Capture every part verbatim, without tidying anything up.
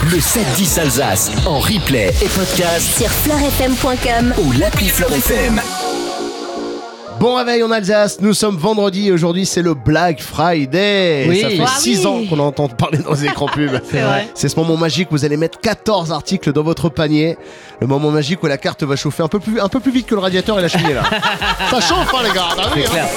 Le sept dix Alsace en replay et podcast sur fleur f m point com ou l'appli Fleur F M. Bon réveil en Alsace, nous sommes vendredi et aujourd'hui c'est le Black Friday. Oui. Ça fait Ah six oui. ans qu'on entend parler dans les écrans pubs. C'est vrai. C'est ce moment magique où vous allez mettre quatorze articles dans votre panier. Le moment magique où la carte va chauffer un peu plus, un peu plus vite que le radiateur et la cheminée là. Ça chauffe hein les gars, t'as vu, C'est clair.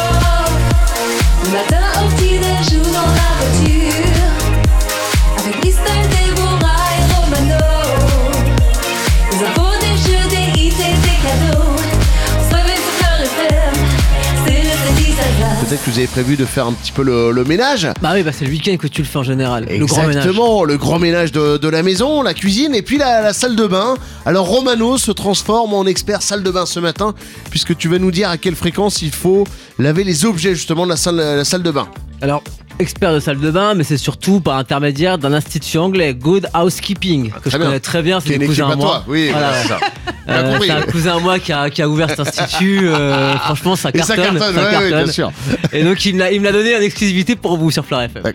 Le matin au petit-déj ou dans la voiture, avec Christelle, Déborah et Romano. Les infos, des jeux, des hits et des cadeaux. On se réveille sur Fleur F M, c'est le sept dix Alsace. Peut-être que vous avez prévu de faire un petit peu le, le ménage. Bah oui, bah c'est le week-end que tu le fais en général. Le grand ménage. Exactement, le grand ménage de, de la maison, la cuisine et puis la, la salle de bain. Alors Romano se transforme en expert salle de bain ce matin, puisque tu vas nous dire à quelle fréquence il faut laver les objets justement de la salle, la salle de bain. Alors, expert de salle de bain, mais c'est surtout par intermédiaire d'un institut anglais, Good Housekeeping, que très je bien. connais très bien, Qui c'est est des une équipe cousins à à moi. toi, oui, Voilà, voilà, c'est ça. Bien Euh, compris. c'est un cousin à moi qui a, qui a ouvert cet institut. euh, franchement, ça Et ça cartonne. cartonne, ça ouais, ouais, cartonne. bien sûr. Et donc, il me l'a il me l'a donné en exclusivité pour vous sur Fleur F M.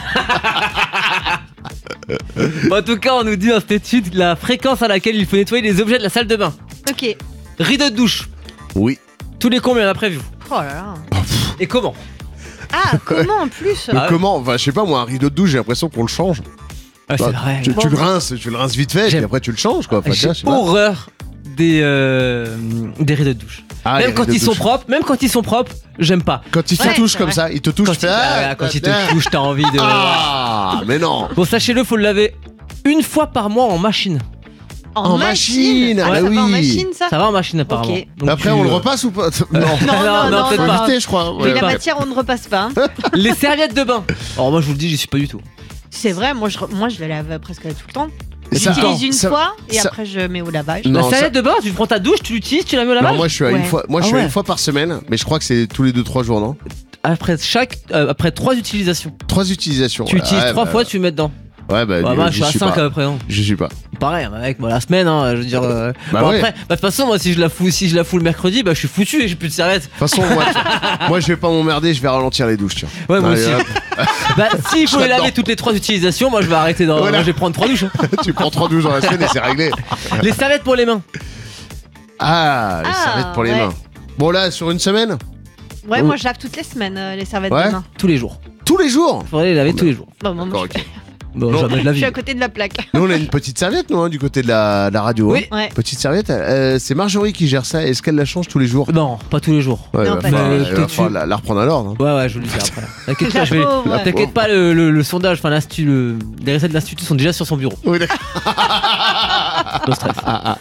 Bon, en tout cas, on nous dit dans cette étude la fréquence à laquelle il faut nettoyer les objets de la salle de bain. Ok. Rideau de douche, Oui. tous les combien on a prévu. Oh là là. Et comment? Ah, comment en plus Mais Ah ouais. comment, enfin, je sais pas moi, un rideau de douche, j'ai l'impression qu'on le change. Ah, Bah, c'est vrai. tu, tu le rinces, tu le rinces vite fait, et J'aime- après tu le changes quoi. Enfin, J'ai tiens, je sais pas. horreur des, euh, des rideaux de douche. Ah, les même quand rideaux ils de sont douche. propres, même quand ils sont propres, j'aime pas. Quand il te Ouais, touche c'est comme vrai. ça, il te touche, Quand, tu fais, il, ah, ah, quand il te ah, touche, t'as envie de. Ah, mais non. Bon, sachez-le, faut le laver une fois par mois en machine. En machine, Ah, ah ça oui. va en machine ça Ça va en machine apparemment. Ok. Donc, Après tu, on le euh, repasse ou pas? Non. Non, non, non, non, peut-être non, pas. non. Éviter, je crois. Oui, Ouais, la ouais. matière, on ne repasse pas. hein. Les serviettes de bain. Alors moi je vous le dis, j'y suis pas du tout. C'est vrai, moi je, moi je le lave presque tout le temps. Et ça- J'utilise une ça- fois et ça- après je mets au lavage. Non, La ça- serviette de bain, tu prends ta douche, tu l'utilises, tu la mets au lavage. Non, moi je suis à une Ouais. fois, moi je Ah suis à ouais. une fois par semaine, mais je crois que c'est tous les deux trois jours, non? Après chaque, euh, après trois utilisations, Trois utilisations. tu Ouais, utilises ouais, trois bah, fois, tu mets dedans. Ouais, bah, Ouais, dis- moi je j'y suis à suis cinq à pas. peu près. Hein. Je suis pas. Pareil, avec moi la semaine, hein, je veux dire. euh, Bah bon, ouais. après, bah, de toute façon, moi si je la fous, si je la fous le mercredi, bah je suis foutu et j'ai plus de serviettes. De toute façon, moi, tu- moi je vais pas m'emmerder, je vais ralentir les douches, tiens. Ouais, moi Allez, aussi. hop. Bah s'il faut Je les laver l'adore. toutes les trois utilisations, moi je vais arrêter dans. Voilà. Moi, je vais prendre trois douches. hein. Tu prends trois douches dans la semaine et c'est réglé. Les serviettes pour les mains. Ah, les Ah, serviettes pour les ouais. mains. Bon, là, sur une semaine? Ouais, Oh. moi je lave toutes les semaines euh, les serviettes Ouais. de main. Tous les jours. Tous les jours? Faudrait les laver tous les jours. Bon, moi, D'accord, je, ok. Bon, Non. jamais de la je vie. suis à côté de la plaque. Nous, on a une petite serviette, nous, hein, du côté de la, de la radio. Oui. hein. Ouais. Petite serviette, euh, c'est Marjorie qui gère ça. Est-ce qu'elle la change tous les jours? Non, pas tous les jours. Ouais, Non, va pas falloir- tous les il va jours. falloir la, la reprendre à l'ordre. hein. Ouais, ouais, je vous le dis après. T'inquiète pas, La je vais. pauvre. La T'inquiète pas, le, le- le sondage, enfin l'institut, le- les recettes de l'institut sont déjà sur son bureau. Oui, d'accord. No stress.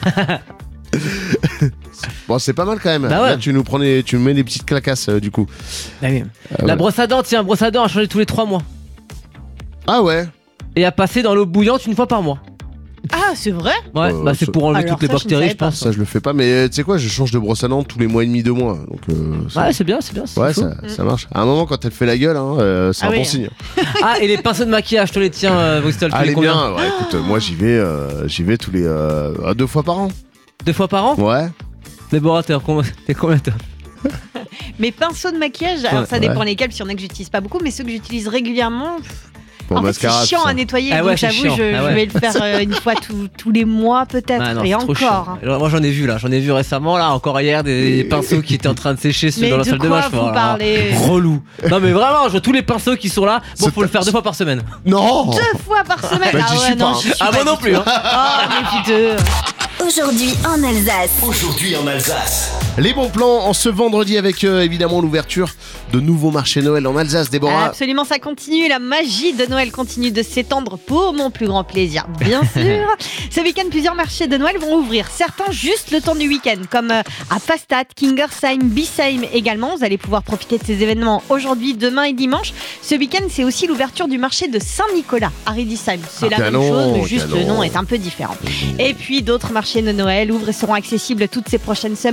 Bon, c'est pas mal quand même. Bah ouais. Là, tu nous, prends des- tu nous mets des petites clacasses, euh, du coup. Ah oui. Ah La ouais. brosse à dents, tiens, brosse à dents à changer tous les trois mois. Ah ouais? Et à passer dans l'eau bouillante une fois par mois. Ah, c'est vrai? Ouais, Euh, bah c'est ça- pour enlever Alors toutes les ça, je ne bactéries, savais je pense. Ça, je le fais pas, mais euh, tu sais quoi, je change de brosse à dents tous les mois et demi, deux mois. Donc, euh, ça- Ouais, c'est bien, c'est bien. c'est ouais, chaud. ça, ça marche. À un moment, quand elle fait la gueule, hein, euh, c'est Ah un oui, bon hein. signe. Ah, et les pinceaux de maquillage, je te les tiens, euh, Bristol, tous Ah, les les combien miens, ouais, écoute, euh, moi j'y vais, euh, j'y vais tous les euh, deux fois par an. Deux fois par an Ouais. Déborah, t'es com- t'es combien toi? Mes pinceaux de maquillage, alors Ouais, ça dépend ouais. lesquels, parce qu'il y en a que j'utilise pas beaucoup, mais ceux que j'utilise régulièrement, Pour en fait, mascara. c'est chiant tout ça. à nettoyer, Ah ouais, donc c'est j'avoue, chiant. je, Ah ouais. je vais le faire euh, une fois tous- tous les mois peut-être, Ah non, et c'est trop encore. chiant. hein. Alors, moi j'en ai vu là, j'en ai vu récemment là, encore hier, des, des pinceaux qui étaient en train de sécher ceux Mais dans la de salle de quoi bain. je fais, vous oh là là, parlez Relou. Non mais vraiment, je vois tous les pinceaux qui sont là. Bon, C'est faut le ta- faire deux fois par semaine. Non. Deux fois par semaine. Bah, ah j'y ouais, suis non, pas, j'y suis Ah pas moi non du plus. tout. Hein. Ah, mais piteux. Aujourd'hui en Alsace. Aujourd'hui en Alsace. Les bons plans en ce vendredi avec euh, évidemment l'ouverture de nouveaux marchés Noël en Alsace, Déborah. Absolument, ça continue. La magie de Noël continue de s'étendre pour mon plus grand plaisir, bien sûr. Ce week-end, plusieurs marchés de Noël vont ouvrir. Certains juste le temps du week-end, comme euh, à Fastad, Kingersheim, Biesheim également. Vous allez pouvoir profiter de ces événements aujourd'hui, demain et dimanche. Ce week-end, c'est aussi l'ouverture du marché de Saint-Nicolas à Riedisheim. C'est Ah, la canon, même chose, mais juste canon. le nom est un peu différent. Et puis d'autres marchés de Noël ouvrent et seront accessibles toutes ces prochaines semaines. Marché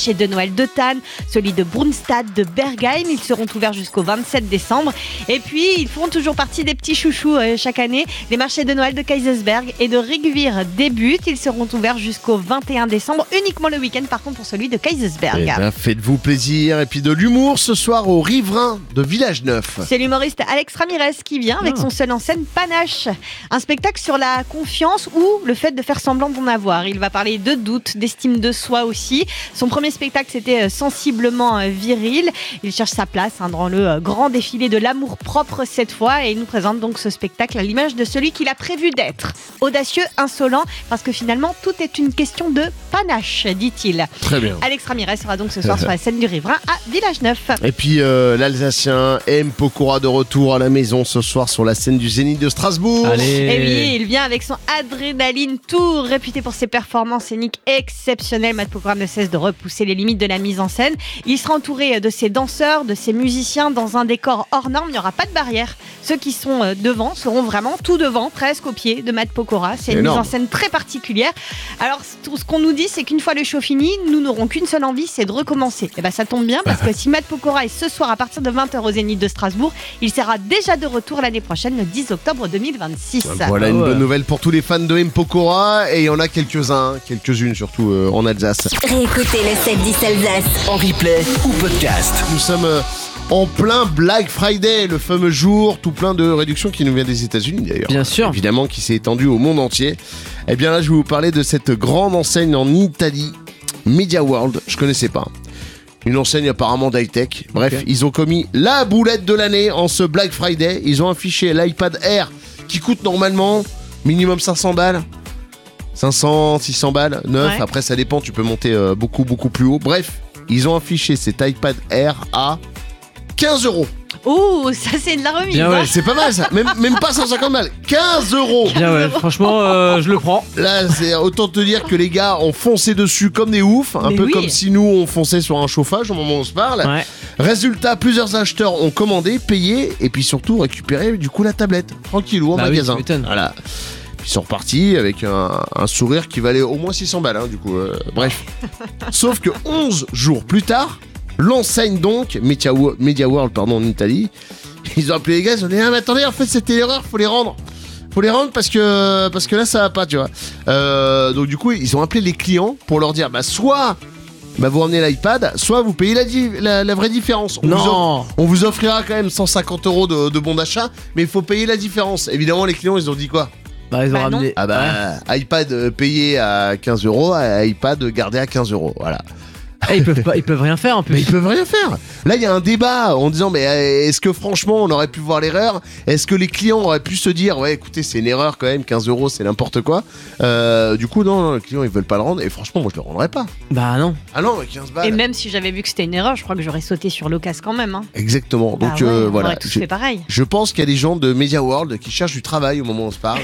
marchés de Noël de Thann, celui de Brunstad, de Bergheim. Ils seront ouverts jusqu'au vingt-sept décembre. Et puis, ils font toujours partie des petits chouchous euh, chaque année. Les marchés de Noël de Kaysersberg et de Rigvir débutent. Ils seront ouverts jusqu'au vingt et un décembre, uniquement le week-end par contre pour celui de Kaysersberg. Eh ben, faites-vous plaisir. Et puis de l'humour ce soir au Riverain de Village Neuf. C'est l'humoriste Alex Ramirez qui vient avec Ah. son seul en scène Panache. Un spectacle sur la confiance ou le fait de faire semblant d'en avoir. Il va parler de doute, d'estime de soi aussi. Son premier spectacle c'était Sensiblement viril. Il cherche sa place hein, dans le grand défilé de l'amour propre cette fois et il nous présente donc ce spectacle à l'image de celui qu'il a prévu d'être. Audacieux, insolent, parce que finalement tout est une question de panache, dit-il. Très bien. Alex Ramirez sera donc ce soir sur la scène du Riverain à Village Neuf. Et puis euh, l'Alsacien M. Pokora de retour à la maison ce soir sur la scène du Zénith de Strasbourg. Allez. Et oui, il vient avec son Adrénaline Tour, réputé pour ses performances scéniques exceptionnelles. Matt Pokora ne cesse de repousser les limites de la mise en scène. Il sera entouré de ses danseurs, de ses musiciens dans un décor hors norme. Il n'y aura pas de barrière. Ceux qui sont devant seront vraiment tout devant, presque au pied de Matt Pokora. C'est une Énorme. mise en scène très particulière. Alors, tout ce qu'on nous dit, c'est qu'une fois le show fini, nous n'aurons qu'une seule envie, c'est de recommencer. Et ben, ça tombe bien parce que si Matt Pokora est ce soir à partir de vingt heures au Zénith de Strasbourg, il sera déjà de retour l'année prochaine, le dix octobre deux mille vingt-six. Voilà Ah une ouais. bonne nouvelle pour tous les fans de M. Pokora et il y en a quelques-uns, quelques-unes surtout euh, en Alsace. Réécoutez le sept dix Alsace. En replay ou podcast. Nous sommes euh, en plein Black Friday, le fameux jour tout plein de réductions qui nous vient des États-Unis d'ailleurs. Bien sûr. Évidemment qui s'est étendu au monde entier. Et bien là je vais vous parler de cette grande enseigne en Italie, Media World, je connaissais pas. Une enseigne apparemment d'high-tech. Bref, Ok. ils ont commis la boulette de l'année en ce Black Friday. Ils ont affiché l'iPad Air qui coûte normalement minimum cinq cents balles. cinq cents, six cents balles, neuf. Ouais. Après, ça dépend, tu peux monter euh, beaucoup, beaucoup plus haut. Bref, ils ont affiché cet iPad Air à quinze euros. Oh, ça c'est de la remise. Bien, hein. ouais. C'est pas mal ça. Même, même pas cent cinquante balles. quinze euros. Bien ouais, franchement, euh, je le prends. Là, c'est autant te dire que les gars ont foncé dessus comme des oufs, un Mais peu oui. comme si nous on fonçait sur un chauffage au moment où on se parle. Ouais. Résultat, plusieurs acheteurs ont commandé, payé et puis surtout récupéré du coup la tablette tranquillou en Bah oui, magasin. tu m'étonnes. Voilà. Puis ils sont repartis avec un, un sourire qui valait au moins six cents balles. Hein, du coup, euh, bref. Sauf que onze jours plus tard, l'enseigne donc Media, Wo- Media World pardon en Italie, ils ont appelé les gars, ils ont dit ah mais attendez, en fait c'était l'erreur, faut les rendre. Faut les rendre parce que parce que là ça va pas, tu vois. Euh, donc du coup ils ont appelé les clients pour leur dire bah soit bah vous ramenez l'iPad, soit vous payez la, di- la, la vraie différence. On vous, Non. offre- on vous offrira quand même cent cinquante euros de, de bon d'achat, mais il faut payer la différence. Évidemment les clients ils ont dit quoi? Bah, ils ont Bah, non. ramené. Ah bah iPad euh, payé à quinze euros, iPad gardé à quinze euros, voilà. Eh, ils peuvent pas, ils peuvent rien faire en plus. Mais ils peuvent rien faire. Là, il y a un débat en disant mais euh, est-ce que franchement on aurait pu voir l'erreur? Est-ce que les clients auraient pu se dire ouais écoutez c'est une erreur quand même, quinze euros c'est n'importe quoi. Euh, du coup non, non, les clients ils veulent pas le rendre et franchement moi je le rendrais pas. Bah non. Ah non mais quinze balles. Et même si j'avais vu que c'était une erreur, je crois que j'aurais sauté sur l'occasion quand même. Hein. Exactement. Bah Donc ouais, euh, on voilà. aurait tous Je, fait pareil. je pense qu'il y a des gens de Media World qui cherchent du travail au moment où on se parle.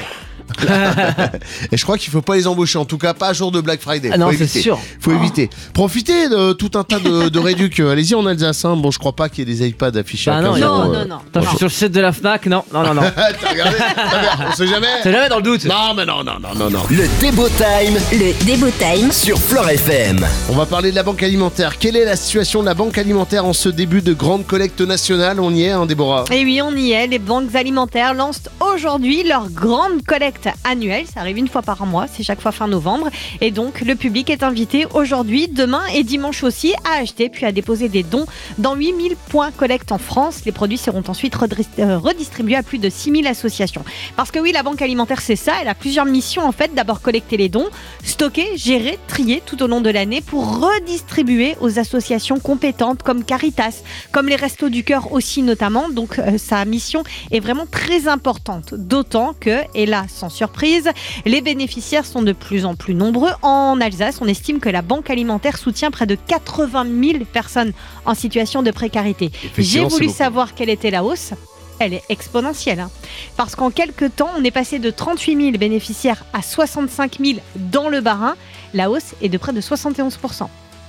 Et je crois qu'il faut pas les embaucher, en tout cas pas à jour de Black Friday. Ah non, Faut c'est éviter. sûr. Faut Oh. éviter. Profitez de tout un tas de, de réducs. Allez-y en Alsace. Hein. Bon, je crois pas qu'il y ait des iPads affichés Bah à non, quinze il y a- euros. Non, euh. non, non. Attends, je suis sur le site de la Fnac. Non, non, non, non. T'as regardé? Très bien, on sait jamais. C'est jamais dans le doute. Non, mais non, non, non, non, non. Le Débo Time Le Débo Time sur Fleure F M. On va parler de la banque alimentaire. Quelle est la situation de la banque alimentaire en ce début de grande collecte nationale? On y est, hein, Déborah? Et oui, on y est. Les banques alimentaires lancent aujourd'hui leur grande collecte annuelle. Ça arrive une fois par mois, c'est chaque fois fin novembre. Et donc, le public est invité aujourd'hui, demain et dimanche aussi à acheter puis à déposer des dons dans huit mille points collecte en France. Les produits seront ensuite redris- euh, redistribués à plus de six mille associations. Parce que oui, la banque alimentaire, c'est ça. Elle a plusieurs missions en fait. D'abord, collecter les dons, stocker, gérer, trier tout au long de l'année pour redistribuer aux associations compétentes comme Caritas, comme les Restos du Cœur aussi notamment. Donc euh, sa mission est vraiment très importante. D'autant que, et là sans surprise, les bénéficiaires sont de plus en plus nombreux. En Alsace, on estime que la banque alimentaire soutient près de quatre-vingt mille personnes en situation de précarité. J'ai Effectivement, c'est voulu beaucoup. savoir quelle était la hausse. Elle est exponentielle. Hein. Parce qu'en quelques temps, on est passé de trente-huit mille bénéficiaires à soixante-cinq mille dans le Bas-Rhin. La hausse est de près de soixante et onze pour cent.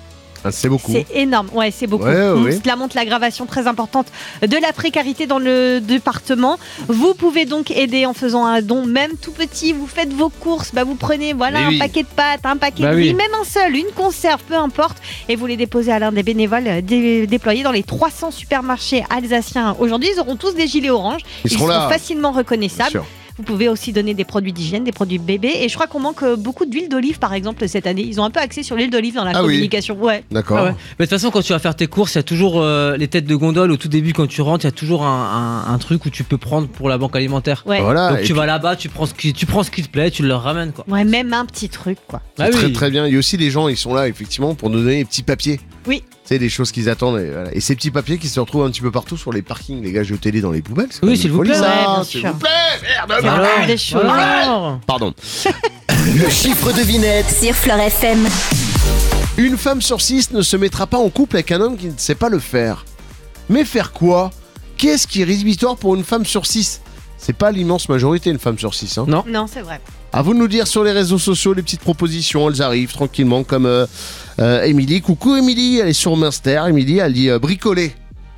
Ah, c'est beaucoup. C'est énorme, ouais, c'est beaucoup. Ouais, ouais, ouais. Cela montre l'aggravation très importante de la précarité dans le département. Vous pouvez donc aider en faisant un don, même tout petit. Vous faites vos courses, bah vous prenez voilà Mais un oui. paquet de pâtes, un paquet Bah de riz, oui. même un seul, une conserve, peu importe, et vous les déposez à l'un des bénévoles euh, dé- déployés dans les trois cents supermarchés alsaciens. Aujourd'hui, ils auront tous des gilets orange. Ils seront là. facilement Bien reconnaissables. sûr. Vous pouvez aussi donner des produits d'hygiène, des produits bébés. Et je crois qu'on manque euh, beaucoup d'huile d'olive, par exemple, cette année. Ils ont un peu axé sur l'huile d'olive dans la Ah oui. communication. Ouais. D'accord. Ah ouais. Mais de toute façon, quand tu vas faire tes courses, il y a toujours euh, les têtes de gondole au tout début quand tu rentres. Il y a toujours un, un- un truc où tu peux prendre pour la banque alimentaire. Ouais. Voilà. Donc et tu puis- vas là-bas, tu prends ce qui, tu prends ce qui te plaît, tu le ramènes quoi. Ouais, même un petit truc, quoi. C'est Ah très oui. très bien. Il y a aussi des gens, ils sont là effectivement pour nous donner des petits papiers. Oui. Tu sais, des choses qu'ils attendent. Et, voilà. Et ces petits papiers qui se retrouvent un petit peu partout sur les parkings, les gars, jetez-les dans les poubelles. c'est quand Oui, même s'il une vous folie, plaît. ça. Ouais, bien S'il sûr. vous plaît, merde. C'est Alors, vrai, des choses. alors. Pardon. Le chiffre devinette. Sur Fleure F M. Une femme sur six ne se mettra pas en couple avec un homme qui ne sait pas le faire. Mais faire quoi? Qu'est-ce qui est rédhibitoire pour une femme sur six? C'est pas l'immense majorité, une femme sur six. Hein. Non. Non, c'est vrai. À vous de nous dire sur les réseaux sociaux les petites propositions, elles arrivent tranquillement comme euh, euh, Émilie. Coucou Émilie, elle est sur Minster. Émilie, elle dit euh, bricoler.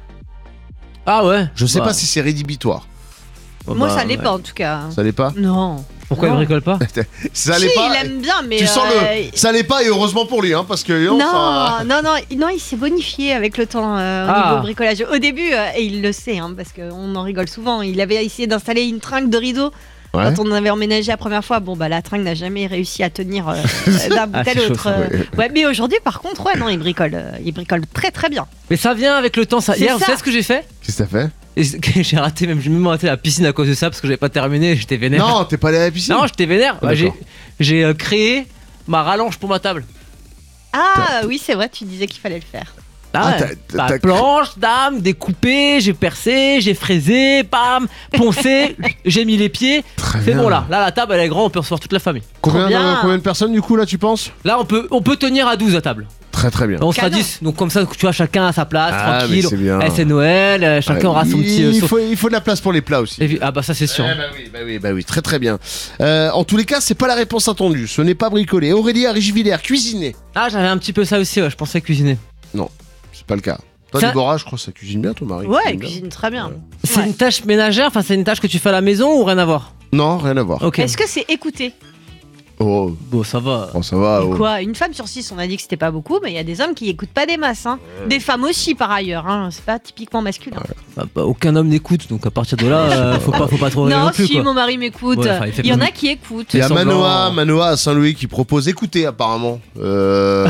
Ah ouais. Je sais Bah, pas si c'est rédhibitoire. bah, Moi, ça bah, l'est ouais. pas, en tout cas. Ça l'est pas? Non. Pourquoi Non. il bricole pas? Ça Si, l'est pas. il aime bien, mais. Tu sens euh, le. Ça l'est pas et heureusement pour lui, hein, parce que. Non, enfin, non, non, non, il s'est bonifié avec le temps euh, au Ah. niveau bricolage. Au début, euh, et il le sait, hein, parce qu'on en rigole souvent, il avait essayé d'installer une tringle de rideau. Ouais. Quand on avait emménagé la première fois, bon bah la tringle n'a jamais réussi à tenir euh, d'un bout Ah, à c'est l'autre. chauffant, euh, ouais, mais aujourd'hui, par contre, ouais, non, il bricole, euh, il bricole très très bien. Mais ça vient avec le temps. Ça. C'est Hier, vous ça. savez ce que j'ai fait? Qu'est-ce que t'as fait? Et c'est- j'ai raté même, j'ai même raté la piscine à cause de ça parce que j'avais pas terminé. J'étais vénère. Non, t'es pas allé à la piscine? Non, j'étais vénère. Ah, Bah, j'ai d'accord. j'ai euh, créé ma rallonge pour ma table. Ah oui, c'est vrai, tu disais qu'il fallait le faire. Ah, Ah, ouais. t'as- Bah, t'as- planche, dame, découpé, j'ai percé, j'ai fraisé, pam, poncé, j'ai mis les pieds. Très C'est bien. bon là, là la table elle est grande, on peut recevoir toute la famille. Combien, Trop bien. de, combien de personnes du coup là tu penses? Là on peut, on peut tenir à douze à table. Très très bien. On sera Canon. dix, donc comme ça tu vois chacun à sa place, Ah, tranquille. mais c'est bien. Eh, c'est Noël, euh, chacun Ouais, aura son il, petit. euh, il, sauf- faut, il faut de la place pour les plats aussi. Évi- Ah bah ça c'est sûr. Eh bah oui, bah oui, bah oui, très très bien. Euh, en tous les cas, c'est pas la réponse attendue. Ce n'est pas bricoler. Aurélie à Richevillers, cuisiner. Ah j'avais un petit peu ça aussi, ouais, je pensais cuisiner. C'est pas le cas. Toi, Ça- Déborah, je crois que ça cuisine bien, ton mari. Ouais, cuisine il bien. cuisine très bien. Ouais. C'est Ouais. une tâche ménagère, enfin c'est une tâche que tu fais à la maison ou rien à voir? Non, rien à voir. Ok. Est-ce que c'est écouter? Oh, Bon ça va. bon, ça va. Et oh. quoi, une femme sur six, on a dit que c'était pas beaucoup, mais il y a des hommes qui écoutent pas des masses. Hein. Des femmes aussi, par ailleurs. Hein. C'est pas typiquement masculin. Bah, bah, aucun homme n'écoute, donc à partir de là, euh, faut pas, faut pas trop rire Non, non plus si quoi. mon mari m'écoute. Ouais, enfin, il fait il y en pas- a qui écoutent. Il y a semblant. Manoa, Manoa à Saint-Louis qui propose écouter apparemment. Euh,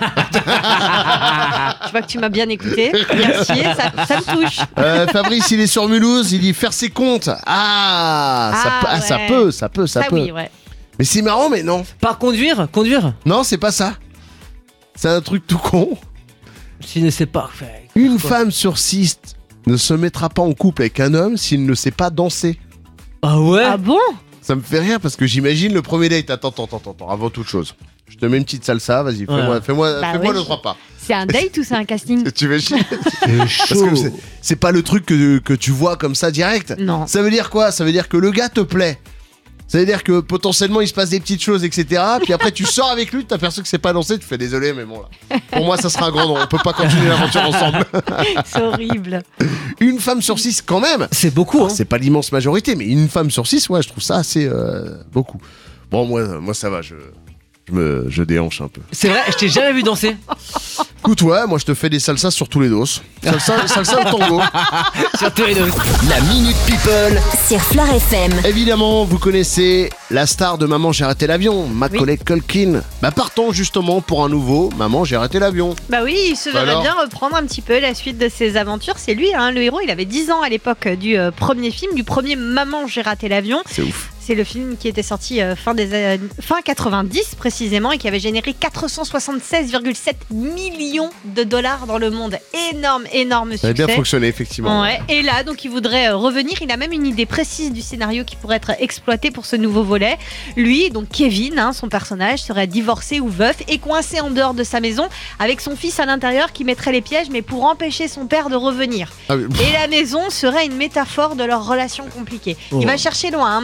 voilà. Je vois que tu m'as bien écouté. Merci, ça, ça me touche. Euh, Fabrice, il est sur Mulhouse, il dit faire ses comptes. Ah, ça, Ah, peut, ah, ça ouais. peut, ça peut, ça, Ça, peut. oui, ouais. Mais c'est marrant, mais non. Par conduire, conduire. Non, c'est pas ça. C'est un truc tout con. S'il ne sait pas faire. Une Quoi femme sur six ne se mettra pas en couple avec un homme s'il ne sait pas danser. Ah ouais. Ah bon? Ça me fait rire parce que j'imagine le premier date. Attends, attends, attends, attends, avant toute chose. Je te mets une petite salsa, vas-y, fais-moi Ouais. fais-moi, Bah fais-moi oui. le trois pas. C'est un date ou c'est un casting? Tu veux chier? C'est Parce chaud. que c'est- c'est pas le truc que, que tu vois comme ça direct. Non. Ça veut dire quoi? Ça veut dire que le gars te plaît. Ça veut dire que potentiellement il se passe des petites choses, et cetera. Puis après tu sors avec lui, tu t'aperçois que c'est pas dansé, tu fais désolé, mais bon là. Pour moi, ça sera un grand nom. On peut pas continuer l'aventure ensemble. C'est horrible. Une femme sur six, quand même. C'est beaucoup, hein. C'est pas l'immense majorité, mais une femme sur six, ouais, je trouve ça assez euh, beaucoup. Bon, moi, moi ça va, je, je me, je déhanche un peu. C'est vrai, je t'ai jamais vu danser. Écoute, ouais, moi je te fais des salsas sur tous les dos. Salsa, salsa ou tango. Sur tous les deux. La Minute People. Sur Fleure F M. Évidemment, vous connaissez la star de Maman, j'ai raté l'avion, Macaulay Culkin. Bah partons justement pour un nouveau Maman, j'ai raté l'avion. Bah oui, il se Bah verrait alors bien reprendre un petit peu la suite de ses aventures. C'est lui, hein, le héros. Il avait dix ans à l'époque du euh, premier film, du premier Maman, j'ai raté l'avion. C'est ouf. C'est le film qui était sorti euh, fin, des, années- fin quatre-vingt-dix précisément et qui avait généré quatre cent soixante-seize virgule sept millions de dollars dans le monde. Énorme, énorme Ça a succès. bien fonctionné, effectivement. Ouais. Et là, donc, il voudrait euh, revenir. Il a même une idée précise du scénario qui pourrait être exploité pour ce nouveau volet. Lui, donc Kevin, hein, son personnage, serait divorcé ou veuf et coincé en dehors de sa maison avec son fils à l'intérieur qui mettrait les pièges, mais pour empêcher son père de revenir. Ah oui. Et la maison serait une métaphore de leur relation compliquée. Oh. Il va chercher loin, hein, Macaulay Culkin.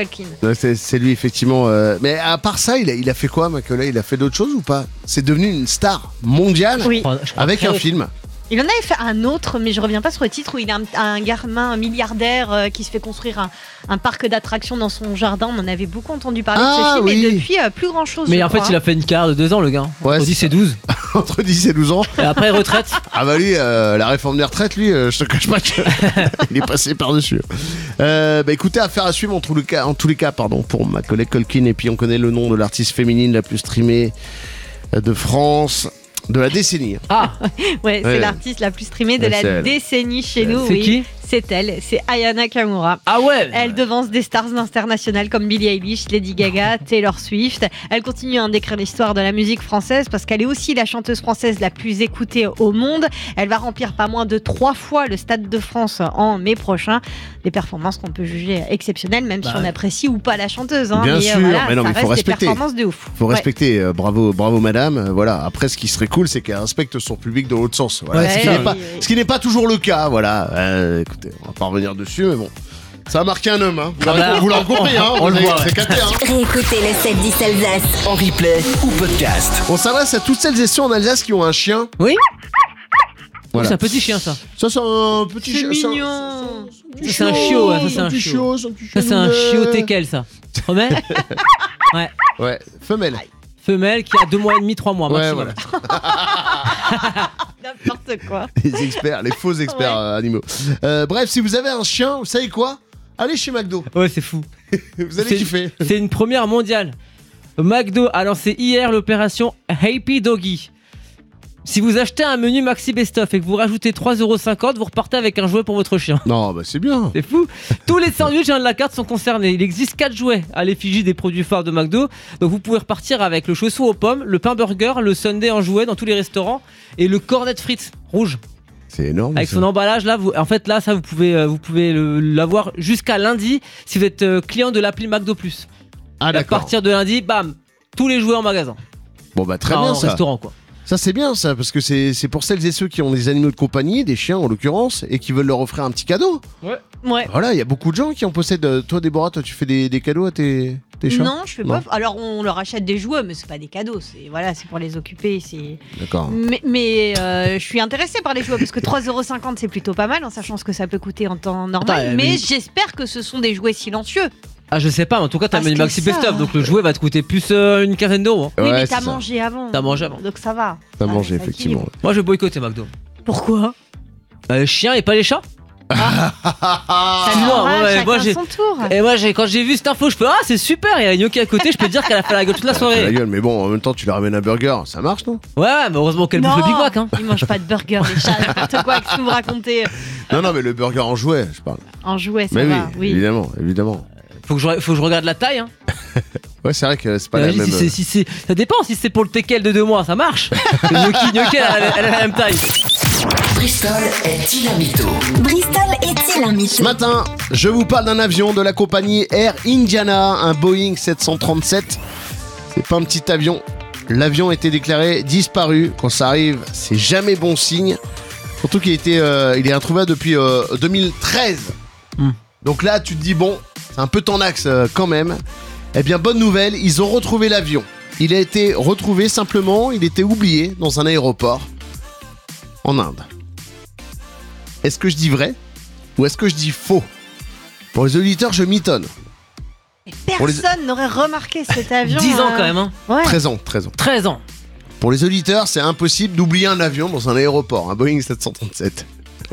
Culkin. Ouais, c'est, c'est lui, effectivement. euh, Mais à part ça, il a, il a fait quoi, Macaulay? Il a fait d'autres choses ou pas? C'est devenu une star mondiale Oui. Je crois- je crois avec très- un film. Il en avait fait un autre, mais je reviens pas sur le titre, où il a un, un gamin, un milliardaire euh, qui se fait construire un, un parc d'attractions dans son jardin. On en avait beaucoup entendu parler Ah, de ce film, oui. et depuis, euh, plus grand chose. Mais je en fait, crois. il a fait une carrière de deux ans, le gars. Ouais, Entre c'est dix et douze. Entre dix et douze ans. Et après, retraite. Ah bah lui, euh, la réforme des retraites, lui, euh, je te cache pas qu'il est passé par-dessus. Euh, bah écoutez, affaire à suivre en tous les cas, en tous les cas pardon, pour Macaulay Culkin. Et puis on connaît le nom de l'artiste féminine la plus streamée de France, de la décennie. Ah, Ouais, c'est Ouais. l'artiste la plus streamée de Ouais, la c'est elle. décennie chez nous. c'est oui. qui C'est elle, c'est Aya Nakamura. Ah ouais. Elle devance des stars internationales comme Billie Eilish, Lady Gaga, Taylor Swift. Elle continue à décrire l'histoire de la musique française parce qu'elle est aussi la chanteuse française la plus écoutée au monde. Elle va remplir pas moins de trois fois le Stade de France en mai prochain. Des performances qu'on peut juger exceptionnelles, même Bah si on ouais. apprécie ou pas la chanteuse. Hein. Bien mais sûr, voilà, mais non, ça mais faut reste des respecter. performances de ouf. Faut Ouais. respecter, euh, bravo, bravo madame. euh, Voilà. Après, ce qui serait cool, c'est qu'elle respecte son public dans l'autre sens. Voilà. Ouais, ce, qui c'est n'est ça, pas, oui, oui. ce qui n'est pas toujours le cas. Voilà. Euh, écoutez, on va pas revenir dessus, mais bon. Ça a marqué un homme, hein. Vous Ah l'avez bah, vous l'avez compris, hein. on le Vous avez- voit, C'est capté, hein. Réécoutez le sept dix Alsace. En replay ou podcast. On s'adresse à toutes celles et ceux en Alsace qui ont un chien. Oui. Voilà. C'est un petit chien, ça. Ça, c'est un petit C'est chien. mignon. petit Ça, c'est un chiot, ouais, ça, c'est un petit chiot. c'est un petit Ça, c'est un chiot chiot de- teckel, ça. Femelle. Ouais. Ouais, femelle. Femelle qui a deux mois et demi, trois mois. Ouais, maximum. voilà. N'importe quoi. Les experts, les faux experts Ouais. euh, animaux. Euh, bref, si vous avez un chien, vous savez quoi? Allez chez McDo. Ouais, c'est fou. Vous allez C'est- kiffer. C'est une première mondiale. McDo a lancé hier l'opération Happy Doggy. Si vous achetez un menu Maxi Best Of et que vous rajoutez trois euros cinquante, vous repartez avec un jouet pour votre chien. Non, bah c'est bien. C'est fou. Tous les sandwichs de la carte sont concernés. Il existe quatre jouets à l'effigie des produits phares de McDo. Donc vous pouvez repartir avec le chausson aux pommes, le pain burger, le sundae en jouet dans tous les restaurants et le cornet de frites rouge. C'est énorme. Avec ça. son emballage là, vous, en fait là ça vous pouvez, euh, vous pouvez le- l'avoir jusqu'à lundi si vous êtes euh, client de l'appli McDo Plus. Ah Et à d'accord. partir de lundi, bam, tous les jouets en magasin. Bon bah très Enfin, bien en ça. restaurant quoi. Ça c'est bien ça parce que c'est c'est pour celles et ceux qui ont des animaux de compagnie, des chiens en l'occurrence, et qui veulent leur offrir un petit cadeau. Ouais. Voilà, il y a beaucoup de gens qui en possèdent. Euh, Toi Déborah, toi tu fais des, des cadeaux à tes, tes chats? Non, je fais Non. pas. Alors on leur achète des jouets, mais c'est pas des cadeaux. C'est voilà, c'est pour les occuper. C'est. D'accord. Mais, mais, euh, je suis intéressée par les jouets parce que trois euros cinquante c'est plutôt pas mal en sachant ce que ça peut coûter en temps normal. Attends, euh, mais mais- j'espère que ce sont des jouets silencieux. Ah je sais pas, mais en tout cas t'as Parce le menu que Maxi ça- Best Of, donc le jouet va te coûter plus euh, une quinzaine d'euros. hein. Oui, Ouais, mais c'est t'as ça. mangé avant. T'as mangé avant. Donc ça va. T'as Ça- mangé ça effectivement. équilibre. Moi je vais boycotter McDo. Pourquoi Euh, les chiens et pas les chats. Ah, Ça non, viendra, ouais, chacun moi, j'ai- son tour. Et moi j'ai, quand j'ai vu cette info, je peux ah c'est super, il y a Gnocchi à côté, je peux te dire qu'elle a fait la gueule toute la La soirée. gueule, mais bon, en même temps, tu leur ramènes un burger, ça marche, non? Ouais, ouais, mais heureusement qu'elle bouffe le Big Mac. Hein. Ils mangent pas de burger, les chats. N'importe quoi, qu'est-ce que vous racontez Non, non, mais le burger en jouet, je parle. En jouet, ça mais va. oui, évidemment, évidemment. Faut que je, faut que je regarde la taille. Hein. Ouais, c'est vrai que c'est pas la Imagine même. si c'est- si c'est- ça dépend, si c'est pour le teckel de deux mois, ça marche. Le Gnocchi, Gnocchi, elle, a- elle a la même taille. Bristol est-il un mytho? Bristol est-il un Ce mytho? matin, je vous parle d'un avion de la compagnie Air Indiana, un Boeing sept cent trente-sept. C'est pas un petit avion. L'avion a été déclaré disparu. Quand ça arrive, c'est jamais bon signe. Surtout qu'il a été, euh, il est introuvable depuis euh, deux mille treize. Hmm. Donc là, tu te dis, bon, c'est un peu ton axe euh, quand même. Eh bien, bonne nouvelle, ils ont retrouvé l'avion. Il a été retrouvé simplement, il était oublié dans un aéroport en Inde. Est-ce que je dis vrai ou est-ce que je dis faux? Pour les auditeurs, je mitonne. Et Pour les- personne n'aurait remarqué cet avion. dix ans euh, quand même, hein. Ouais. treize ans, treize ans. treize ans. Pour les auditeurs, c'est impossible d'oublier un avion dans un aéroport, un Boeing sept cent trente-sept.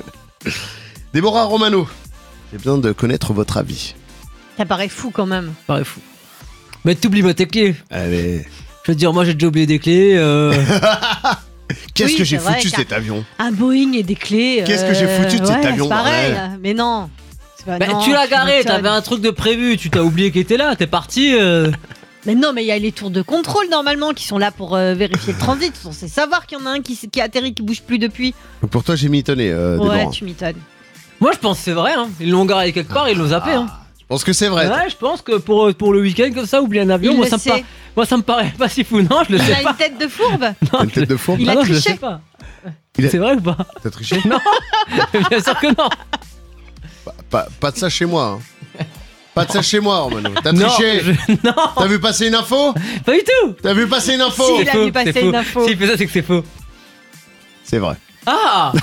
Déborah Romano, j'ai besoin de connaître votre avis. Ça paraît fou quand même. Pareil fou. Mais t'oublies pas tes clés. Allez. Je veux dire, moi j'ai déjà oublié des clés. Euh... Qu'est-ce Oui, que j'ai c'est vrai foutu qu'un- cet avion? Un Boeing et des clés. Qu'est-ce que j'ai euh, foutu de cet ouais, avion, c'est pareil, bordel? mais non. C'est pas- Bah, non, tu l'as garé, m'étonnes. t'avais un truc de prévu, tu t'as oublié qu'il était là, t'es parti. euh. Mais non, mais il y a les tours de contrôle normalement qui sont là pour euh, vérifier le transit. Ils sont censés savoir qu'il y en a un qui, s- qui atterrit, qui bouge plus depuis. Donc pour toi, j'ai mitonné, euh, ouais, Déborah. tu m'étonnes. Moi je pense que c'est vrai, hein. Ils l'ont garé quelque part, ils l'ont zappé. Hein. Je pense que c'est vrai. Ouais, je pense que pour, pour le week-end comme ça, oublier un avion, Il moi le ça, me sait. par- moi ça me paraît pas si fou. Non, je le Il sais a pas. une tête de fourbe. Non, T'as une je- tête de fourbe. Il Ah a non, je le triché. sais pas. Il a- C'est vrai ou pas? T'as triché? Non. Bien sûr que non. pas, pas, pas de ça chez moi. hein. Pas de ça chez moi, Romano. T'as Non, triché. je- non, T'as vu passer une info pas du tout. T'as vu passer une info Si. Il a faux, vu passer c'est faux. une info. S'il fait ça, c'est que c'est faux. C'est vrai. Ah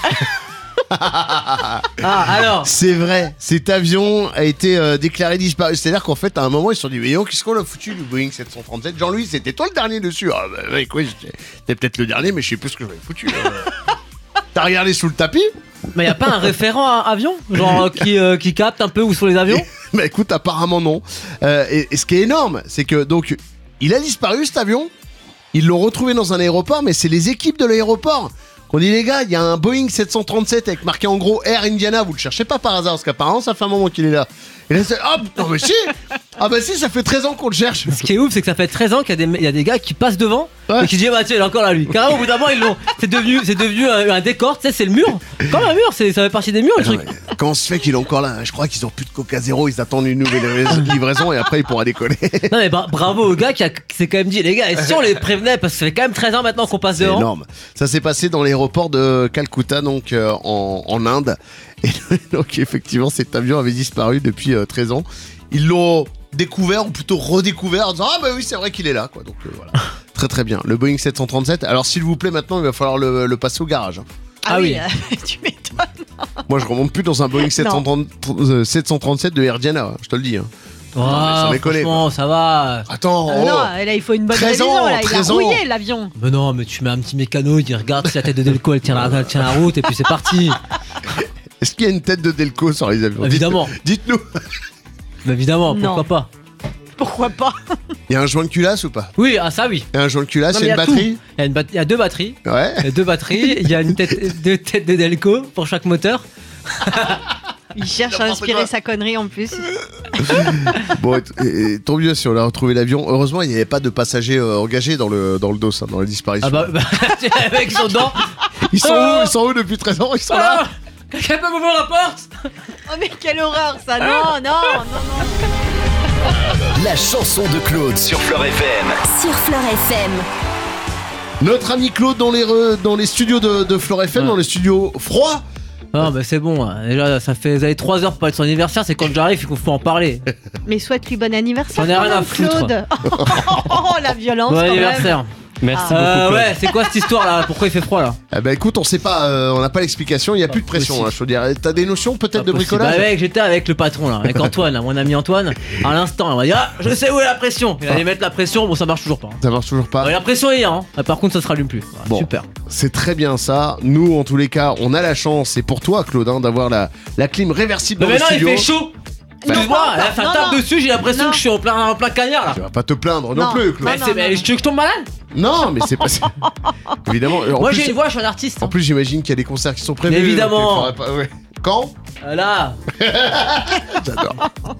Ah, alors C'est vrai, cet avion a été euh, déclaré disparu. C'est-à-dire qu'en fait, à un moment, ils se sont dit, mais qu'est-ce qu'on a foutu du Boeing sept cent trente-sept Jean-Louis, c'était toi le dernier dessus. Ah bah, bah quoi, j'étais j'étais peut-être le dernier, mais je sais plus ce que j'avais foutu. euh. T'as regardé sous le tapis Mais y a pas un référent à avion Genre euh, qui, euh, qui capte un peu où sont les avions? Bah écoute, apparemment non. Euh, et, et ce qui est énorme, c'est que donc, il a disparu cet avion. Ils l'ont retrouvé dans un aéroport, mais c'est les équipes de l'aéroport qu'on dit, les gars, il y a un Boeing sept cent trente-sept avec marqué en gros Air Indiana, vous le cherchez pas par hasard, parce qu'apparemment ça fait un moment qu'il est là. Et là c'est, hop, non mais si. Ah bah si, ça fait treize ans qu'on le cherche. Ce qui est ouf, c'est que ça fait treize ans qu'il y a des, il y a des gars qui passent devant Ouais. et qui disent, bah tiens, il est encore là lui. Carrément, au bout d'un moment, ils l'ont. C'est devenu, c'est devenu un, un décor, tu sais, c'est le mur. Comme un mur, c'est, ça fait partie des murs le Non, truc. mais comment se fait qu'il est encore là? Je crois qu'ils ont plus de Coca Zéro, ils attendent une nouvelle livraison et après il pourra décoller. Non, mais bra- bravo au gars qui, a, qui s'est quand même dit, les gars, et si on les prévenait, parce que ça fait quand même treize ans maintenant qu'on passe C'est devant. énorme. Ça s'est passé dans l'aéroport de Calcutta, donc euh, en, en Inde. Et donc effectivement, cet avion avait disparu depuis euh, treize ans. Ils l'ont découvert, ou plutôt redécouvert, en disant ah bah oui, c'est vrai qu'il est là, quoi. Donc euh, voilà. Très très bien. Le Boeing sept cent trente-sept. Alors s'il vous plaît, maintenant, il va falloir le, le passer au garage. hein. Ah, Ah oui, oui. euh, tu m'étonnes. Moi, je remonte plus dans un Boeing sept cent trente, euh, sept cent trente-sept de Air Indiana, hein, je te le dis. hein. Oh, mais sans déconner, franchement, ça va. Attends. Ah oh. non, là il faut une bonne treize révision. ans, Là. Il a treize ans. rouillé l'avion. Mais non, mais tu mets un petit mécano, il regarde si la tête de Delco elle tient la, elle tient la route et puis c'est parti. Est-ce qu'il y a une tête de Delco sur les avions? Évidemment. Dites- Dites-nous. Bah, évidemment, Non. pourquoi pas. Pourquoi pas? Il y a un joint de culasse ou pas? Oui, ah ça oui. Il y a un joint de culasse, Non, il y a mais une tout. batterie. Il y a, une bat- il y a deux batteries. Ouais. Il y a deux batteries, il y a une tête, deux têtes de Delco pour chaque moteur. Il cherche à N'importe inspirer quoi. sa connerie en plus. Bon, et, et, tant mieux si on a retrouvé l'avion. Heureusement, il n'y avait pas de passagers euh, engagés dans le, dans le dos, hein, dans la disparition. Ah bah, bah les mecs sont dedans. Ils sont Oh. où Ils sont où depuis treize ans? Ils sont là. Ah, quelqu'un peut m'ouvrir la porte? Oh mais quelle horreur ça. Non, non, non, non. La chanson de Claude sur Fleur F M. Sur Fleur F M. Notre ami Claude dans les, re- dans les studios de, de Fleur F M, Ouais. dans les studios froids. Ah bah c'est bon, hein. Déjà ça fait vous avez trois heures pour parler de son anniversaire, c'est quand j'arrive qu'il faut en parler. Mais souhaite-lui bon anniversaire. J'en ai quand rien à même, foutre. Claude. Oh la violence. Bon quand même. anniversaire. Merci Euh, beaucoup. ouais, c'est quoi cette histoire là? Pourquoi il fait froid là? Eh ben écoute, on sait pas, euh, on n'a pas l'explication, il n'y a plus de pression. possible. Hein, je veux dire, t'as des notions peut-être de Pas possible. bricolage? Bah mec, j'étais avec le patron là, avec Antoine, là, mon ami Antoine. À l'instant, il m'a dit ah, je sais où est la pression. Il allait mettre la pression, bon ça marche toujours pas. hein. Ça marche toujours pas. Ouais, la pression est hier, hein. Ah, par contre ça se rallume plus. Voilà, Bon. Super. C'est très bien ça. Nous, en tous les cas, on a la chance, et pour toi, Claude, hein, d'avoir la, la clim réversible Mais dans le maintenant il studio. fait chaud. Non, Excuse-moi, non, là ça non, tape non. dessus, j'ai l'impression Non. que je suis en plein, en plein cagnard là. Tu vas pas te plaindre non, Non. plus, Claude. Mais, non, c'est- non, mais non. tu veux que je tombe malade? Non, mais c'est pas. c'est- Évidemment. En Moi plus, j'ai une voix, je suis un artiste. en plus, j'imagine qu'il y a des concerts qui sont prévus. Mais évidemment. donc il faudrait pas- ouais. Quand? Euh, Là. J'adore.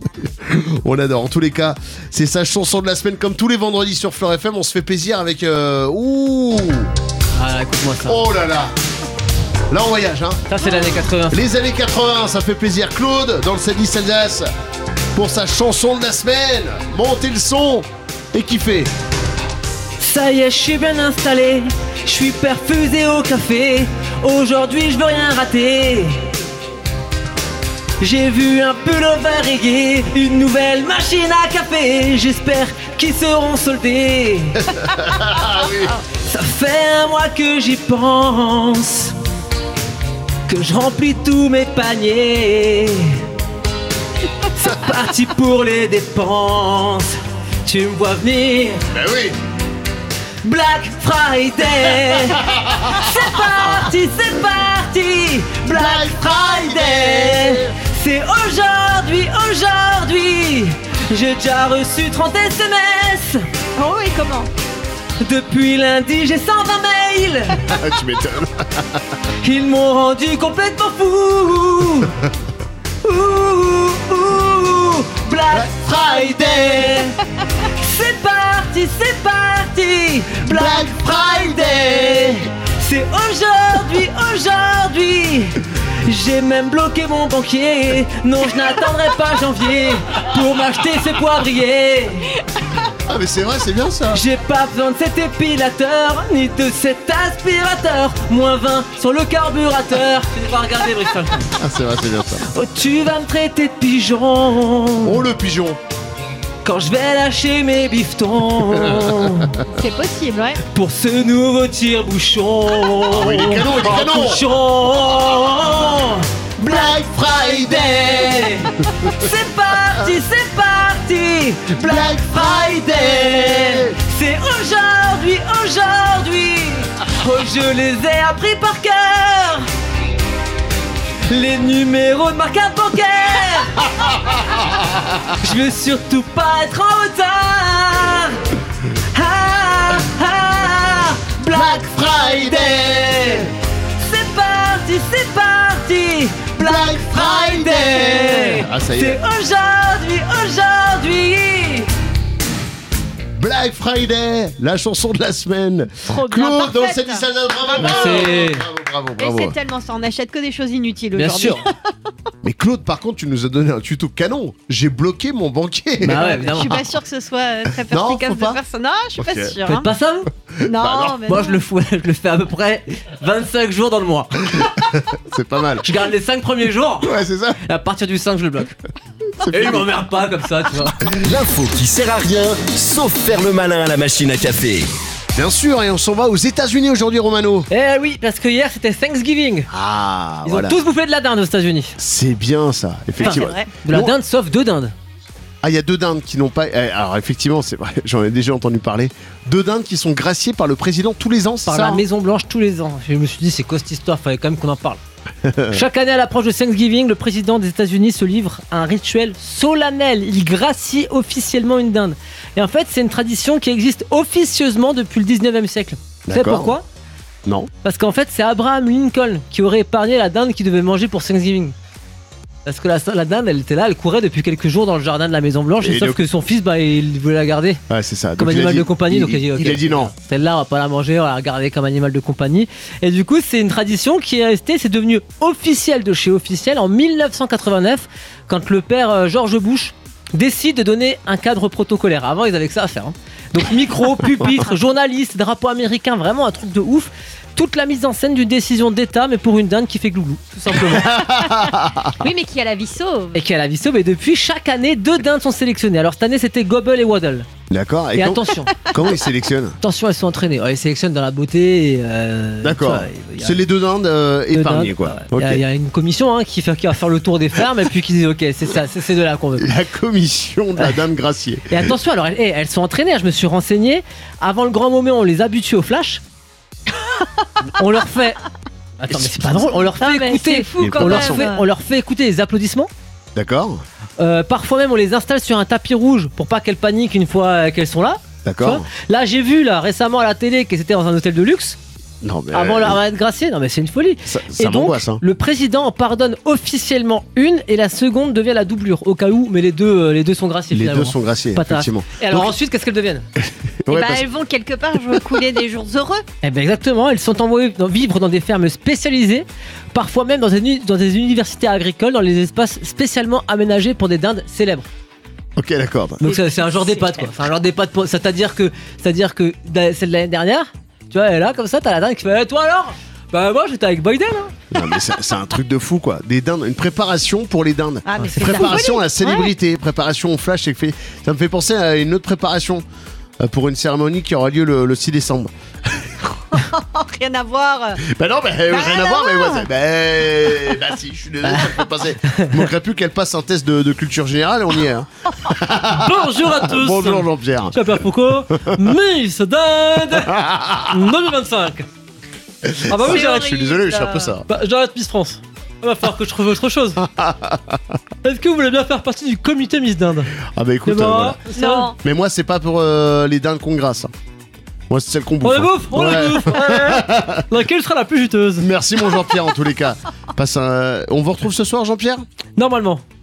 On adore. En tous les cas, c'est sa chanson de la semaine, comme tous les vendredis sur Fleur F M. On se fait plaisir avec. euh, Ouh. Ah écoute-moi ça. Oh là là. Là, on voyage, hein. Ça c'est l'année quatre-vingts. Les années quatre-vingts, ça fait plaisir. Claude, dans le sept dix Alsace, pour sa chanson de la semaine. Montez le son et kiffez. Ça y est, je suis bien installé. Je suis perfusé au café. Aujourd'hui, je veux rien rater. J'ai vu un pullover rayé, une nouvelle machine à café. J'espère qu'ils seront soldés. Ah oui. Ça fait un mois que j'y pense, que je remplis tous mes paniers. C'est parti pour les dépenses. Tu me vois venir. Ben oui. Black Friday. C'est parti, c'est parti. Black Friday. C'est aujourd'hui, aujourd'hui. J'ai déjà reçu trente S M S. Oh oui, comment? Depuis lundi, j'ai cent vingt mails. Ah, tu m'étonnes. Ils m'ont rendu complètement fou. Ouh, ouh, ouh. Black Friday. C'est parti, c'est parti. Black Friday. C'est aujourd'hui, aujourd'hui. J'ai même bloqué mon banquier. Non, je n'attendrai pas janvier pour m'acheter ces poivriers. mais c'est vrai, c'est bien ça. J'ai pas besoin de cet épilateur, ni de cet aspirateur. Moins vingt sur le carburateur. Tu n'as pas regardé, Bristol. Ah, c'est vrai, c'est bien ça. Oh, tu vas me traiter de pigeon Oh, le pigeon. quand je vais lâcher mes bifetons. C'est possible, ouais. Pour ce nouveau tire-bouchon. Ah oui, il est canon, il est canon. Bouchon. Black Friday. C'est parti, c'est parti. Black Friday. C'est aujourd'hui, aujourd'hui. Oh, je les ai appris par cœur. Les numéros de ma carte bancaire. Je veux surtout pas être en retard. Ah, ah, Black Friday. C'est parti, c'est parti. Black Friday. Ah, ça y C'est est. aujourd'hui, aujourd'hui. Black Friday, la chanson de la semaine. Trop bien, Claude, dans le parfaite. sept dix, bravo, bravo, Merci. bravo, bravo, Et bravo. c'est tellement ça, on n'achète que des choses inutiles Bien aujourd'hui. sûr. Mais Claude, par contre, tu nous as donné un tuto canon. J'ai bloqué mon banquier. Bah ouais, Je évidemment. suis pas sûre que ce soit euh, très Non, perspicace faut de pas. faire ça. Non, je suis Ok. pas sûre. Faites hein. pas ça, vous Non, Bah mais Moi, non. je le, fous, je le fais à peu près vingt-cinq jours dans le mois. C'est pas mal. Je garde les cinq premiers jours. Ouais, c'est ça. Et à partir du cinq, je le bloque. C'est Et il fini. m'emmerde pas comme ça, tu vois. L'info qui sert à rien, sauf faire le malin à la machine à café. Bien sûr, et on s'en va aux États-Unis aujourd'hui, Romano. Eh oui, parce que hier c'était Thanksgiving. Ah, Ils voilà. ont tous bouffé de la dinde aux États-Unis. C'est bien ça, C'est effectivement. vrai. De la Bon. dinde, sauf deux dindes. Ah, il y a deux dindes qui n'ont pas. eh, Alors, effectivement, c'est vrai, j'en ai déjà entendu parler. Deux dindes qui sont graciées par le président tous les ans, c'est Par ça la hein Maison Blanche tous les ans. Je me suis dit, c'est quoi cette histoire? Fallait quand même qu'on en parle. Chaque année à l'approche de Thanksgiving, le président des États-Unis se livre à un rituel solennel. Il gracie officiellement une dinde. Et en fait, c'est une tradition qui existe officieusement depuis le dix-neuvième siècle. Vous savez D'accord. pourquoi? Non. Parce qu'en fait, c'est Abraham Lincoln qui aurait épargné la dinde qu'il devait manger pour Thanksgiving. Parce que la, la dinde, elle était là, elle courait depuis quelques jours dans le jardin de la Maison Blanche, et, Et sauf le- que son fils, bah, il voulait la garder Ouais, c'est ça. comme Donc, il a animal dit- de compagnie. Il, donc il a dit, ok, il a dit non. celle-là, on va pas la manger, on va la garder comme animal de compagnie. Et du coup, c'est une tradition qui est restée, c'est devenu officiel de chez officiel en mille neuf cent quatre-vingt-neuf, quand le père euh, George Bush décide de donner un cadre protocolaire. Avant, ils avaient que ça à faire. hein. Donc micro, pupitre, journaliste, drapeau américain, vraiment un truc de ouf. Toute la mise en scène d'une décision d'État, mais pour une dinde qui fait glouglou, tout simplement. Oui, mais qui a la vie sauve. Et qui a la vie sauve. Et depuis, chaque année, deux dindes sont sélectionnées. Alors cette année, c'était Gobble et Waddle. D'accord. Et quand- attention, Comment ils sélectionnent attention, elles sont entraînées. Ouais, ils sélectionnent dans la beauté. Et, euh, D'accord. tu vois, il y a- C'est les deux dindes euh, deux épargnées, dindes, quoi. ouais. Il y a- Ok. il y, a une commission hein, qui, fait, qui va faire le tour des fermes et puis qui dit ok, c'est ça, c'est ces deux-là qu'on veut. La commission de la dame graciée. Et attention, alors elles, eh, elles sont entraînées. hein, Je me suis renseigné. Avant le grand moment, on les habitue au flash. On leur fait. Attends, mais c'est pas drôle. On leur fait Ah, mais écouter. c'est fou Les quand On même. leur, fait, on leur fait écouter les applaudissements. D'accord. Euh, parfois même, on les installe sur un tapis rouge pour pas qu'elles paniquent une fois euh, qu'elles sont là. Tu D'accord. vois. Là, j'ai vu là récemment à la télé qu'elles étaient dans un hôtel de luxe Non, mais. avant leur être graciée. Non, mais c'est une folie. Ça, Et ça donc, m'angoisse, hein. le président en pardonne officiellement une et la seconde devient la doublure au cas où, mais les deux, euh, les deux sont graciés Les finalement. deux sont graciés, Pas tard. effectivement. Et alors Donc- ensuite, qu'est-ce qu'elles deviennent? Et Ouais, bah, parce- elles vont quelque part je couler des jours heureux. Eh bien exactement, elles sont envoyées dans- vivre dans des fermes spécialisées, parfois même dans des, uni- dans des universités agricoles, dans les espaces spécialement aménagés pour des dindes célèbres. Ok, d'accord. Donc c'est c'est un genre C'est d'EHPAD quoi. C'est un genre d'EHPAD pour- c'est-à-dire que, c'est-à-dire que da- celle de l'année dernière, tu vois, elle est là comme ça, t'as la dinde qui fait eh, toi alors? Bah moi j'étais avec Biden hein. Non, mais c'est c'est un truc de fou, quoi. Des dindes, une préparation pour les dindes. Ah, mais c'est de la Préparation à folie. la célébrité, préparation au flash, c'est que fait- ça me fait penser à une autre préparation euh, pour une cérémonie qui aura lieu le, le six décembre. Oh, rien à voir. Bah non, bah, euh, Bah, rien à non. voir, mais moi, c'est- bah, bah si, je suis désolé, ça me fait passer. Il manquerait plus qu'elle passe un test de, de culture générale et on y est. hein. Bonjour à tous. Bonjour Jean-Pierre. Je m'appelle Foucault, Miss Dinde deux mille vingt-cinq. Ah bah oui C'est j'arrête. Je suis désolé, je suis un peu ça. Bah, j'arrête Miss France. Il va falloir que je trouve autre chose. Est-ce que vous voulez bien faire partie du comité Miss Dinde? Ah bah écoute, C'est euh, bon, voilà. ça Non. Mais moi, c'est pas pour euh, les dindes qu'on grasse. hein. Moi, c'est celle qu'on bouffe. On les hein. bouffe, on Ouais. les bouffe. Ouais. Laquelle sera la plus juteuse? Merci mon Jean-Pierre en tous les cas. Passe un... On vous retrouve ce soir Jean-Pierre? Normalement.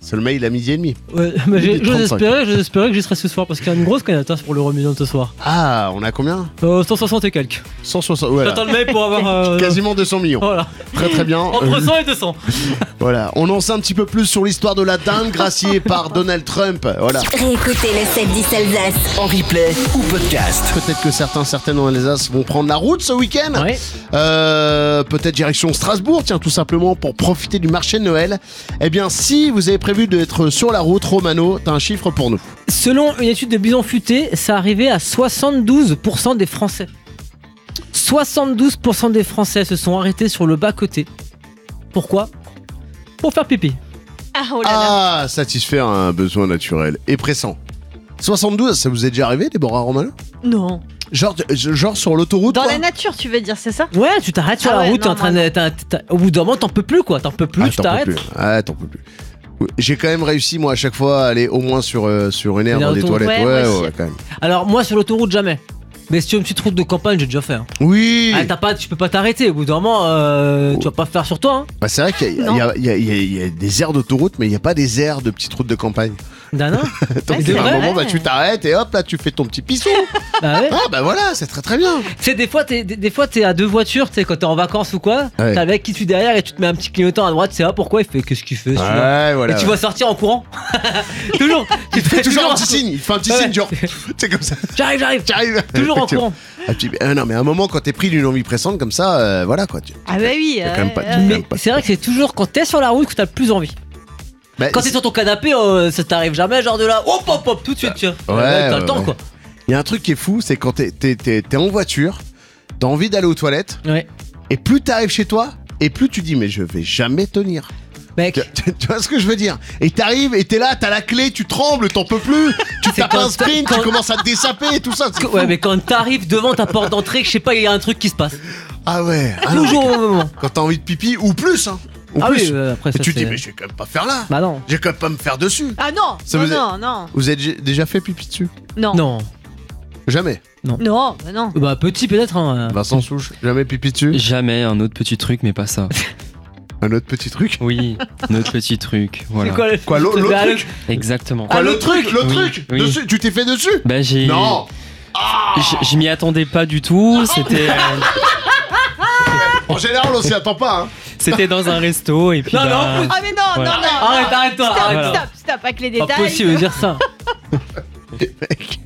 C'est le mail à midi et demi. Ouais, mais j'ai- Midi j'ose trente-cinq. espérer, j'ose espérer que j'y serai ce soir parce qu'il y a une grosse candidature pour l'Euro Million ce soir. Ah, on a combien Euh, cent soixante et quelques. cent soixante. Voilà. J'attends le mail pour avoir. euh, Quasiment deux cents millions. Voilà. Très très bien. Entre Euh, cent et deux cents. Voilà. On en sait un petit peu plus sur l'histoire de la dinde graciée par Donald Trump. Voilà. Réécoutez le sept dix Alsace. En replay ou podcast. Peut-être que certains, certaines dans l'Alsace vont prendre la route ce week-end. Ouais. Euh, peut-être direction Strasbourg, tiens, tout simplement pour profiter du marché de Noël. Eh bien, si vous avez prévu d'être sur la route, Romano, t'as un chiffre pour nous. Selon une étude de Bison Futé, ça arrivait à soixante-douze pour cent des Français. soixante-douze pour cent des Français se sont arrêtés sur le bas-côté. Pourquoi ? Pour faire pipi. Ah, oh là là. Ah, satisfaire un besoin naturel et pressant. soixante-douze, ça vous est déjà arrivé, Déborah Romano ? Non. Genre, genre sur l'autoroute Dans quoi la nature, tu veux dire, c'est ça? Ouais, tu t'arrêtes sur Ah la ouais, route, t'es non, en train moi, de. t'as- t'as- Au bout d'un moment, t'en peux plus quoi, t'en peux plus, Ah, tu t'en peux t'arrêtes. plus. Ah, t'en peux plus. J'ai quand même réussi, moi, à chaque fois, à aller au moins sur, euh, sur une aire Une dans des autoroute. toilettes. Ouais, Ouais, moi ouais, aussi. ouais, quand même. Alors, moi sur l'autoroute, jamais. Mais si tu as une petite route de campagne, j'ai déjà fait. Hein. Oui. Ah, t'as pas, tu peux pas t'arrêter. Au bout d'un moment, euh, tu vas pas faire sur toi. Hein. Bah, c'est vrai qu'il y, a- il y a- il y a- il y a- il y a des aires d'autoroute, mais il n'y a pas des aires de petites routes de campagne. Dana Donc, Ouais, à c'est un vrai. moment, bah, tu t'arrêtes et hop, là, tu fais ton petit pissou. Bah ouais. Ah, bah voilà, c'est très très bien. Tu sais, des fois, t'es, des, des fois, t'es à deux voitures, tu sais, quand t'es en vacances ou quoi. Ouais. T'as le mec qui suit derrière et tu te mets un petit clignotant à droite. C'est ah, pourquoi il fait qu'est-ce qu'il fait celui-là Ouais, voilà. Et tu ouais. vas sortir en courant. toujours. Tu Il fait fais toujours un en petit cou- signe, il fait un petit Ouais, signe, ouais. genre, c'est comme ça. J'arrive, j'arrive. Tu arrives. Toujours en Effectivement. courant. Ah, tu- euh, non, mais à un moment, quand t'es pris d'une envie pressante comme ça, euh, voilà quoi. Tu, Ah bah oui. T'as quand même pas- euh, t'as quand Mais même pas- c'est vrai que c'est toujours quand t'es sur la route que t'as le plus envie. Bah, Quand t'es sur ton canapé, euh, ça t'arrive jamais, genre de là, hop hop hop, tout de suite, tu vois. Ouais, Là, t'as ouais, le temps ouais. quoi. Il y a un truc qui est fou, c'est quand t'es, t'es, t'es, t'es en voiture, t'as envie d'aller aux toilettes, Ouais. et plus t'arrives chez toi, et plus tu dis, mais je vais jamais tenir. Mec, Tu, tu vois ce que je veux dire? Et t'arrives, et t'es là, t'as la clé, tu trembles, t'en peux plus, tu C'est tapes quand un sprint, t'as- tu quand- commences à te dessaper et tout ça. c'est ouais, fou. mais quand t'arrives devant ta porte d'entrée, que je sais pas, il y a un truc qui se passe. Ah ouais, ah non, Toujours au moment. quand t'as envie de pipi, ou plus, hein. Ou Ah plus. oui, euh, après et ça. tu te dis, c'est- mais je vais quand même pas faire là. Bah non. Je vais quand même pas me faire dessus. Ah non. Ça non, vous est- non, non. Vous avez dé- déjà fait pipi dessus? Non. Non. Jamais. Non, bah non. Bah petit peut-être. Hein. Vincent Souche, jamais pipi dessus? Jamais un autre petit truc, mais pas ça. Un autre petit truc? Oui, un autre petit truc. Voilà. C'est quoi le Quoi, l'autre- l'autre Bah, truc Exactement. Quoi, Ah, le l'autre truc, le Oui, truc oui. dessus, tu t'es fait dessus? Bah j'ai. Non. Je, je m'y attendais pas du tout. C'était, euh, En général, on s'y attend pas. Hein. c'était dans un resto et puis. Non, bah, non, Ah mais non, Voilà. non, non. Arrête, non. arrête-toi, Stop, arrête. stop, stop, avec les Pas détails. possible de dire ça. Mec.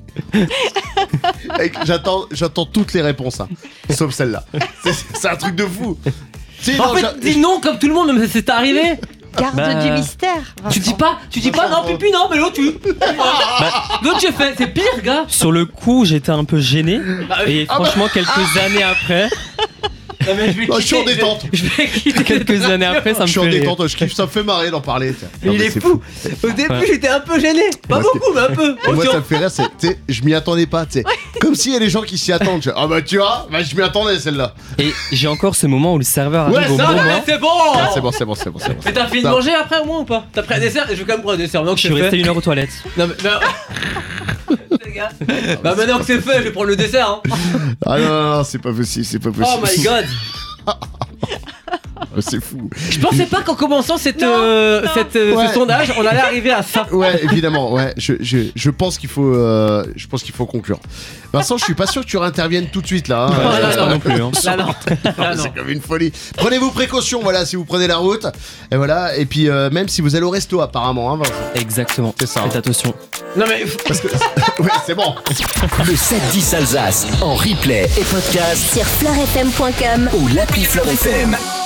Mec, j'attends, j'attends toutes les réponses, hein. Sauf celle-là. C'est, c'est un truc de fou. Si, En non, fait, j'a- dis non comme tout le monde, mais c'est arrivé. Garde Bah, du mystère. Tu Vincent. dis pas, tu dis pas non pipi non, mais l'autre tu. L'autre tu fais, c'est pire gars. Sur le coup, j'étais un peu gêné. Et franchement, quelques années après, Non, mais je vais Oh, je suis en quitter, détente. Je vais, je vais quitter. quelques années après, ça me je suis en fait rire. détente, je kiffe, ça me fait marrer d'en parler. tiens. Mais Non, il mais est c'est fou. Au début Ouais. j'étais un peu gêné, pas Moi, beaucoup mais un peu. Et moi, Oh, ça me fait rire, c'est, tu sais, je m'y attendais pas, tu sais. Comme s'il y a des gens qui s'y attendent. Je- Ah bah tu vois, bah, je m'y attendais celle-là. Et j'ai encore ce moment où le serveur Ouais, arrive au ça, Non, moment. mais c'est bon. Ah, c'est bon, c'est bon, c'est bon, c'est bon. Mais t'as fini de Ça. manger après au moins ou pas? T'as pris un dessert? Je vais quand même prendre un dessert. Maintenant que Je c'est suis fait. resté une heure aux toilettes. Non mais. non. Les gars. Bah maintenant que c'est fait, je vais prendre le dessert. Hein. Ah non, non, non, c'est pas possible, c'est pas possible. Oh my god. Oh, c'est fou. Je pensais pas qu'en commençant cette, Non, euh, non. cette, euh, Ouais. ce sondage, on allait arriver à ça. Ouais, évidemment, ouais. Je, je, je pense qu'il faut, euh, je pense qu'il faut conclure. Vincent, je suis pas sûr que tu réinterviennes tout de suite là. hein. Ouais, Euh, là, pense non. pas non plus. Hein. Là, non. Là, non. C'est comme une folie. Prenez-vous précaution, voilà, si vous prenez la route. Et voilà. Et puis euh, même si vous allez au resto, apparemment, hein, Vincent. Exactement. C'est ça, hein. Faites attention. Non mais. Parce que, ouais, c'est bon. Le sept dix Alsace en replay et podcast Sur fleurfm point com ou l'appli Fleur F M.